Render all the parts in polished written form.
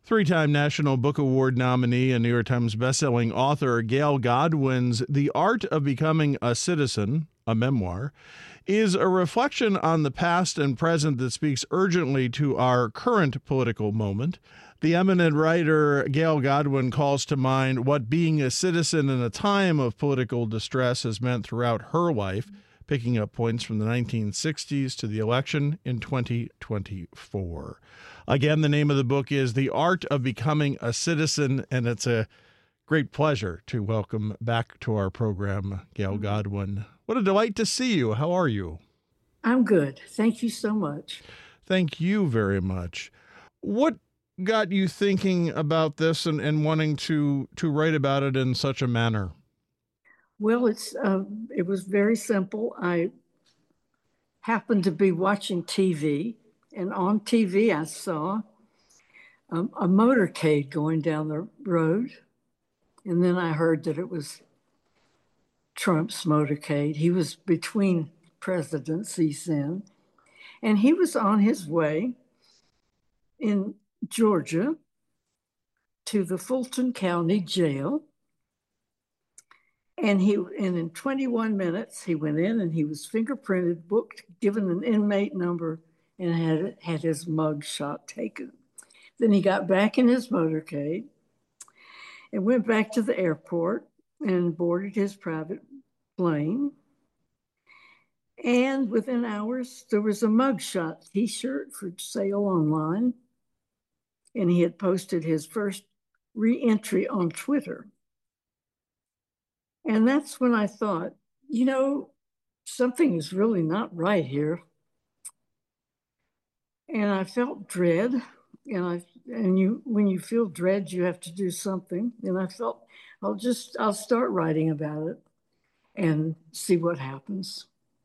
Three-time National Book Award nominee and New York Times bestselling author Gail Godwin's The Art of Becoming a Citizen, a memoir, is a reflection on the past and present that speaks urgently to our current political moment. The eminent writer Gail Godwin calls to mind what being a citizen in a time of political distress has meant throughout her life, picking up points from the 1960s to the election in 2024. Again, the name of the book is The Art of Becoming a Citizen, and it's a great pleasure to welcome back to our program Gail Godwin. What a delight to see you. How are you? I'm good. Thank you so much. Thank you very much. What got you thinking about this and wanting to write about it in such a manner? Well, it was very simple. I happened to be watching TV, and on TV I saw a motorcade going down the road, and then I heard that it was Trump's motorcade. He was between presidencies then, and he was on his way in Georgia to the Fulton County Jail. And in 21 minutes, he went in and he was fingerprinted, booked, given an inmate number, and had his mug shot taken. Then he got back in his motorcade and went back to the airport and boarded his private plane. And within hours, there was a mugshot T-shirt for sale online. And he had posted his first re-entry on Twitter. And that's when I thought, something is really not right here. And I felt dread. When you feel dread, you have to do something. And I felt I'll start writing about it and see what happens.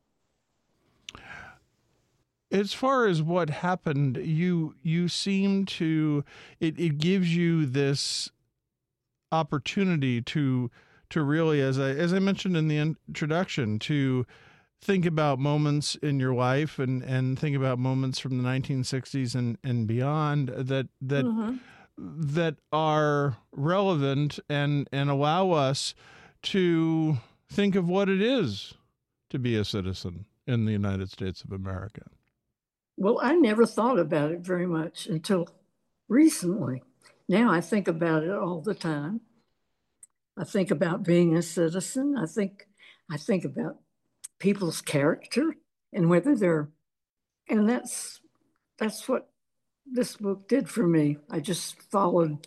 As far as what happened, you seem to, it gives you this opportunity to really, as I mentioned in the introduction, to think about moments in your life and think about moments from the 1960s and beyond that are relevant and allow us to think of what it is to be a citizen in the United States of America. Well, I never thought about it very much until recently. Now I think about it all the time. I think about being a citizen. I think about people's character and and that's what this book did for me. I just followed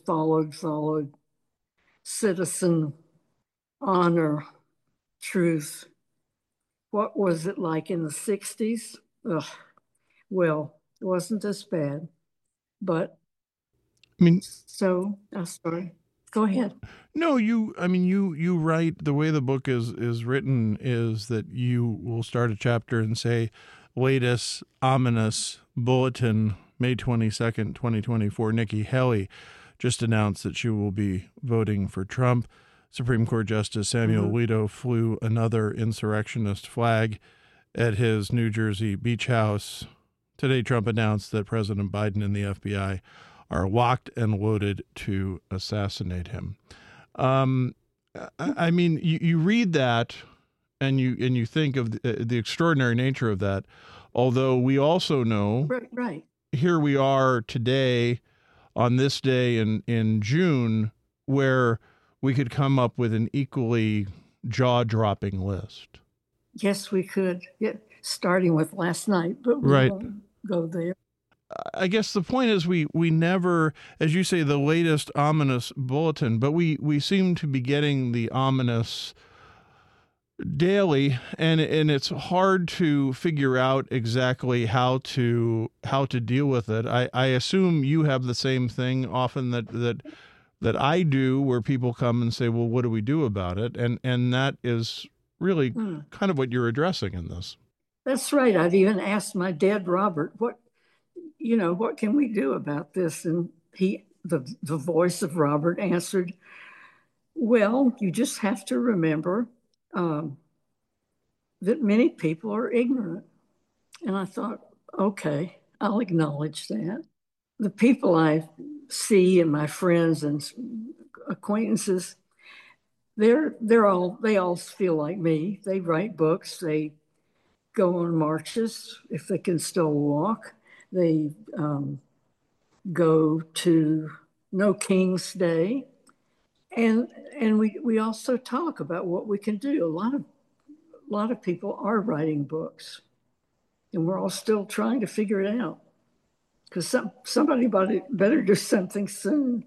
citizen, honor, truth. What was it like in the 60s? Ugh. Well, it wasn't as bad, but so I'm sorry. Go ahead. No, you write, the way the book is written is that you will start a chapter and say, latest ominous bulletin, May 22nd, 2024, Nikki Haley just announced that she will be voting for Trump. Supreme Court Justice Samuel Alito flew another insurrectionist flag at his New Jersey beach house. Today, Trump announced that President Biden and the FBI are locked and loaded to assassinate him. I mean, you read that and you think of the extraordinary nature of that, although we also know right. Here we are today on this day in June where we could come up with an equally jaw-dropping list. Yes, we could. Yeah, starting with last night, but we won't go there. I guess the point is we never, as you say, the latest ominous bulletin, but we seem to be getting the ominous daily, and it's hard to figure out exactly how to deal with it. I assume you have the same thing often that I do, where people come and say, well, what do we do about it? And that is really kind of what you're addressing in this. That's right. I've even asked my dad, Robert, what can we do about this? And the voice of Robert answered, well, you just have to remember that many people are ignorant. And I thought, okay, I'll acknowledge that. The people I see and my friends and acquaintances, they all feel like me. They write books, they go on marches if they can still walk. They go to No King's Day, and we also talk about what we can do. A lot of people are writing books, and we're all still trying to figure it out because somebody better do something soon.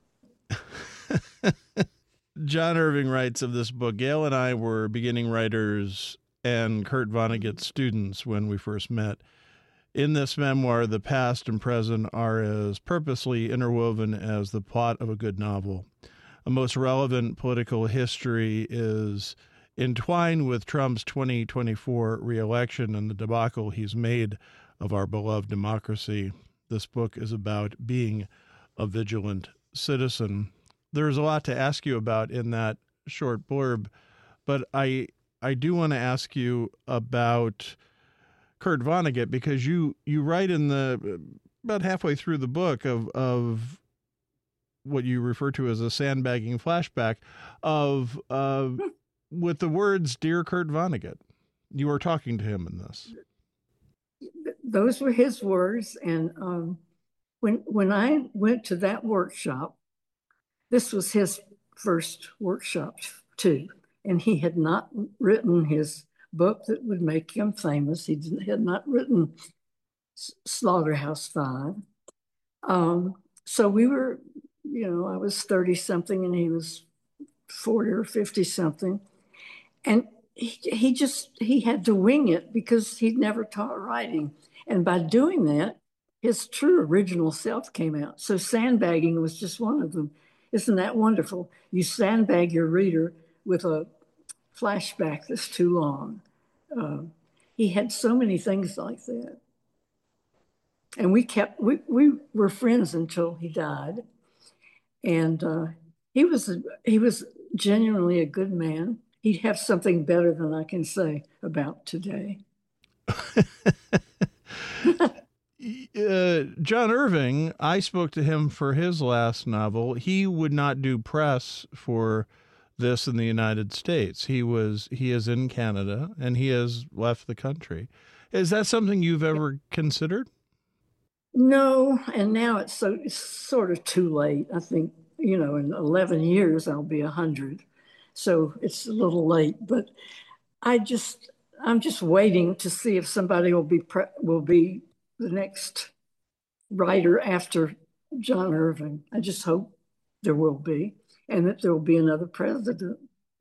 John Irving writes of this book, Gail and I were beginning writers and Kurt Vonnegut students when we first met. In this memoir, the past and present are as purposely interwoven as the plot of a good novel. A most relevant political history is entwined with Trump's 2024 reelection and the debacle he's made of our beloved democracy. This book is about being a vigilant citizen. There's a lot to ask you about in that short blurb, but I do want to ask you about Kurt Vonnegut, because you write in the about halfway through the book of what you refer to as a sandbagging flashback of with the words "Dear Kurt Vonnegut." You were talking to him in this. Those were his words, and when I went to that workshop, this was his first workshop too, and he had not written his book that would make him famous. He had not written Slaughterhouse-Five. So we were, I was 30 something and he was 40 or 50 something. And he had to wing it because he'd never taught writing. And by doing that, his true original self came out. So sandbagging was just one of them. Isn't that wonderful? You sandbag your reader with a flashback that's too long. He had so many things like that. And we were friends until he died. And he was genuinely a good man. He'd have something better than I can say about today. John Irving, I spoke to him for his last novel. He would not do press for this in the United States. He is in Canada and he has left the country. Is that something you've ever considered? No, and now it's sort of too late. I think, in 11 years I'll be 100. So it's a little late, but I'm just waiting to see if somebody will be the next writer after John Irving. I just hope there will be, and that there will be another president.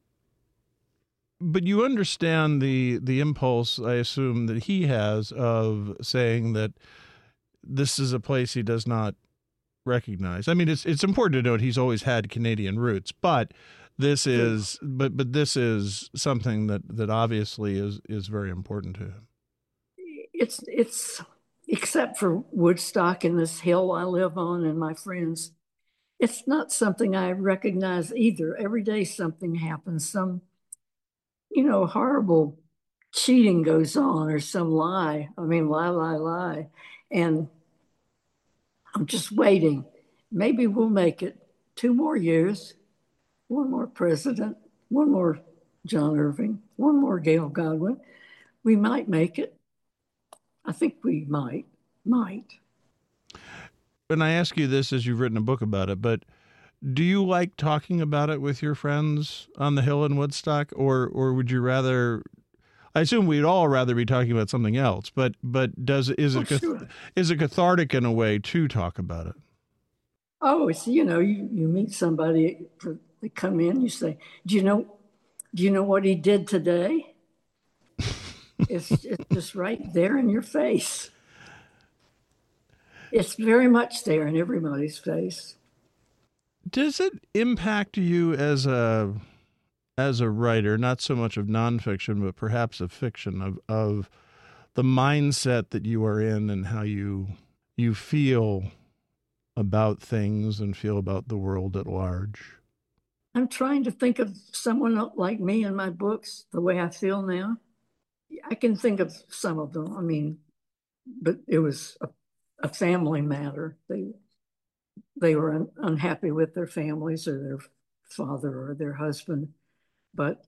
But you understand the impulse, I assume, that he has of saying that this is a place he does not recognize. I mean, it's important to note he's always had Canadian roots, but this is this is something that obviously is very important to him. It's except for Woodstock and this hill I live on and my friends, it's not something I recognize either. Every day something happens, some horrible cheating goes on or some lie. I mean, lie. And I'm just waiting. Maybe we'll make it 2 more years, 1 more president, 1 more John Irving, 1 more Gail Godwin. We might make it. I think we might. And I ask you this as you've written a book about it, but do you like talking about it with your friends on the Hill in Woodstock, or would you rather? I assume we'd all rather be talking about something else, but is it cathartic in a way to talk about it? Oh, it's you meet somebody, they come in, you say, do you know what he did today? It's just right there in your face. It's very much there in everybody's face. Does it impact you as a writer, not so much of nonfiction, but perhaps of fiction, of the mindset that you are in and how you feel about things and feel about the world at large? I'm trying to think of someone like me in my books the way I feel now. I can think of some of them. I mean, but it was a family matter. they were unhappy with their families or their father or their husband. But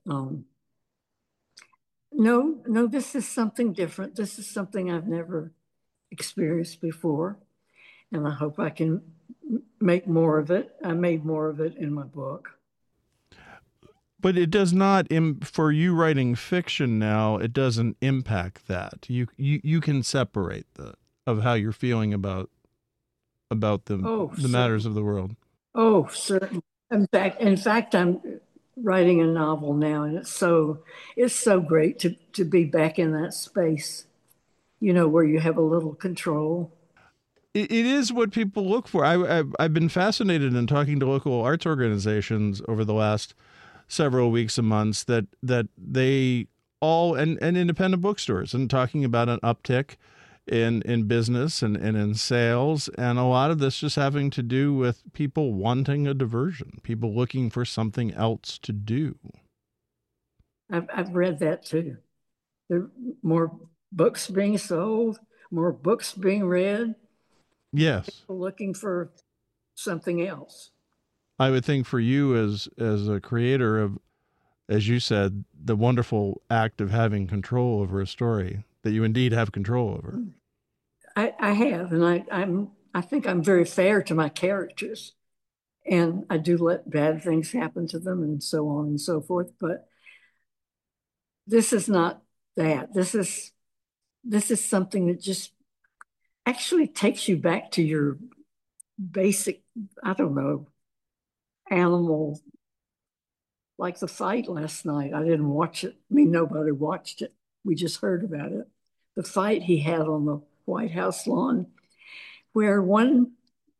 no, no, this is something different. This is something I've never experienced before, and I hope I can make more of it. I made more of it in my book. But it does not, for you writing fiction now, it doesn't impact that. You can separate of how you're feeling about the matters of the world. Oh, certainly. In fact, I'm writing a novel now, and it's so great to be back in that space, where you have a little control. It is what people look for. I've been fascinated in talking to local arts organizations over the last several weeks and months that they all and independent bookstores and talking about an uptick in business and in sales, and a lot of this just having to do with people wanting a diversion, people looking for something else to do. I've read that too. There are more books being sold, more books being read. Yes. People looking for something else. I would think for you as a creator of, as you said, the wonderful act of having control over a story that you indeed have control over. I have, and I think I'm very fair to my characters, and I do let bad things happen to them and so on and so forth. But this is not that. This is something that just actually takes you back to your basic, I don't know, animal, like the fight last night. I didn't watch it. I mean, nobody watched it. We just heard about it. The fight he had on the White House lawn, where one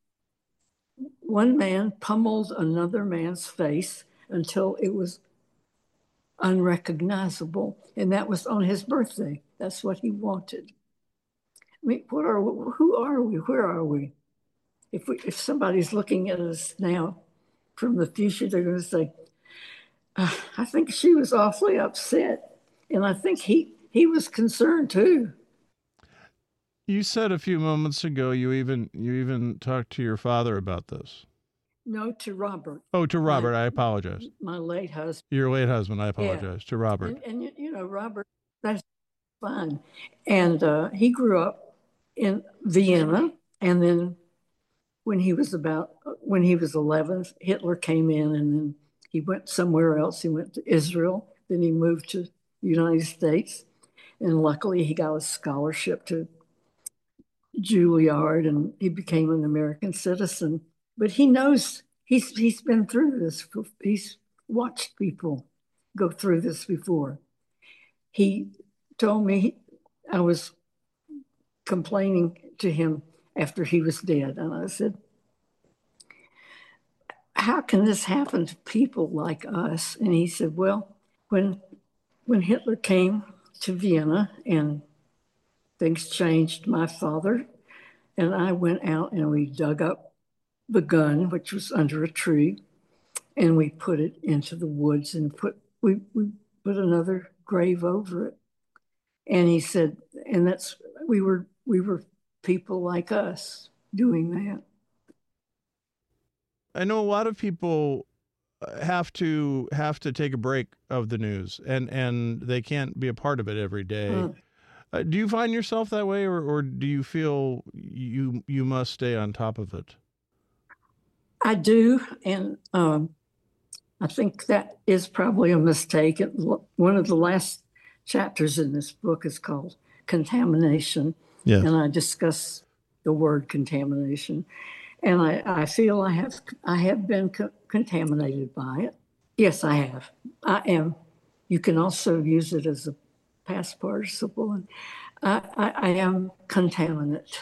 man pummeled another man's face until it was unrecognizable. And that was on his birthday. That's what he wanted. I mean, who are we? Where are we? If somebody's looking at us now from the future, they're going to say, I think she was awfully upset. And I think he was concerned too. You said a few moments ago you even talked to your father about this. No, to Robert. Oh, to Robert. I apologize. My late husband. Your late husband. I apologize. Yeah. To Robert. And Robert, that's fine. And he grew up in Vienna. And then when he was 11, Hitler came in, and then he went somewhere else. He went to Israel. Then he moved to the United States. And luckily, he got a scholarship to Juilliard, and he became an American citizen. But he knows he's been through this. He's watched people go through this before. He told me, I was complaining to him after he was dead, and I said, how can this happen to people like us? And he said, well, when Hitler came to Vienna and things changed, my father and I went out and we dug up the gun, which was under a tree, and we put it into the woods and we put another grave over it. And he said, and we were people like us doing that. I know a lot of people have to take a break of the news, and they can't be a part of it every day. Do you find yourself that way, or do you feel you must stay on top of it? I do, and I think that is probably a mistake. One of the last chapters in this book is called Contamination, yes. And I discuss the word contamination. And I feel I have been contaminated by it. Yes, I have. I am. You can also use it as a past participle. And I am contaminate.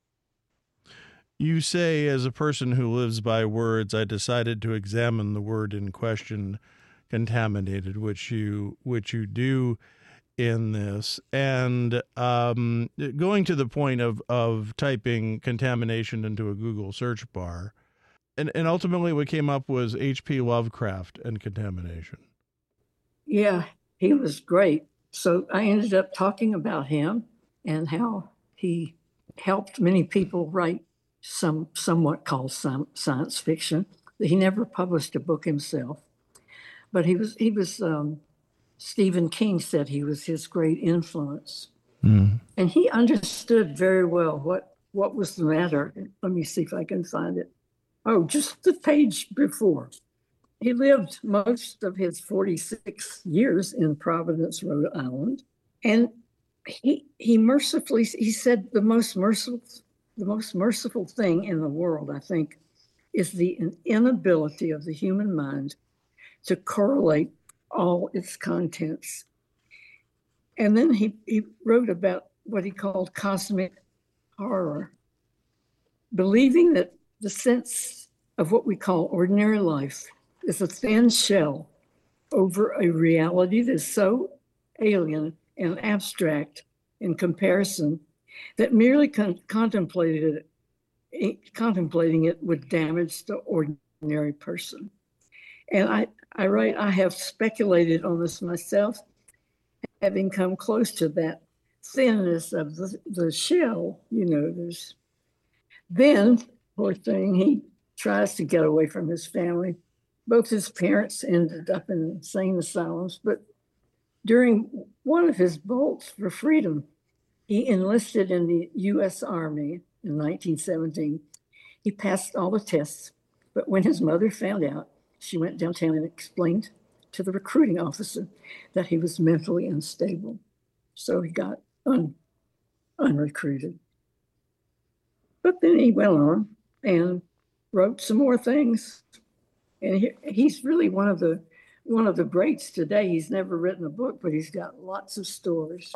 You say, as a person who lives by words, I decided to examine the word in question, contaminated, which you do in this, and going to the point of typing contamination into a Google search bar, and ultimately what came up was H.P. Lovecraft and contamination. Yeah, he was great. So I ended up talking about him and how he helped many people write somewhat called science fiction. He never published a book himself, but Stephen King said he was his great influence. Mm. And he understood very well what was the matter. Let me see if I can find it. Oh, just the page before. He lived most of his 46 years in Providence, Rhode Island. And he said the most merciful thing in the world, I think, is the inability of the human mind to correlate all its contents. And then he wrote about what he called cosmic horror, believing that the sense of what we call ordinary life is a thin shell over a reality that's so alien and abstract in comparison that merely contemplating it would damage the ordinary person. And I write, I have speculated on this myself, having come close to that thinness of the shell, then, poor thing, he tries to get away from his family. Both his parents ended up in insane asylums, but during one of his bolts for freedom, he enlisted in the U.S. Army in 1917. He passed all the tests, but when his mother found out, she went downtown and explained to the recruiting officer that he was mentally unstable. So he got unrecruited. But then he went on and wrote some more things. And he's really one of the greats today. He's never written a book, but he's got lots of stories.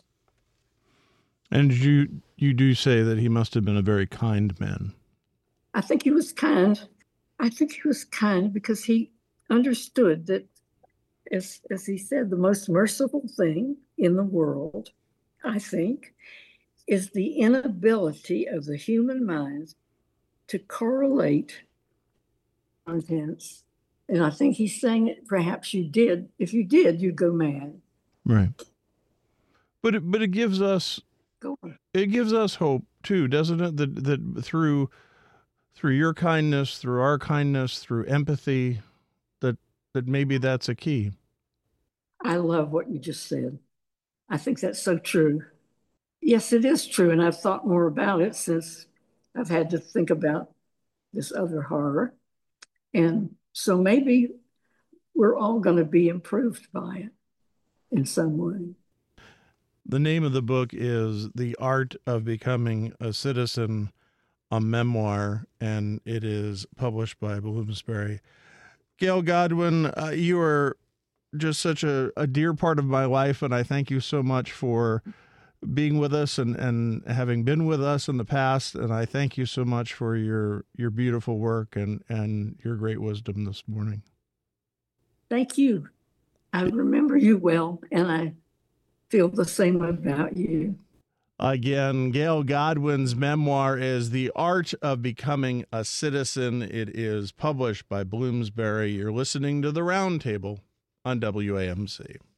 And you do say that he must have been a very kind man. I think he was kind. I think he was kind because he understood that, as he said, the most merciful thing in the world, I think, is the inability of the human mind to correlate contents. And I think he's saying it, perhaps you did. If you did, you'd go mad. Right. But it gives us hope too, doesn't it? That through your kindness, through our kindness, through empathy, that maybe that's a key. I love what you just said. I think that's so true. Yes, it is true. And I've thought more about it since I've had to think about this other horror. And so maybe we're all going to be improved by it in some way. The name of the book is The Art of Becoming a Citizen, a memoir, and it is published by Bloomsbury. Gail Godwin, you are just such a dear part of my life, and I thank you so much for being with us and having been with us in the past. And I thank you so much for your beautiful work and your great wisdom this morning. Thank you. I remember you well, and I feel the same about you. Again, Gail Godwin's memoir is The Art of Becoming a Citizen. It is published by Bloomsbury. You're listening to The Roundtable on WAMC.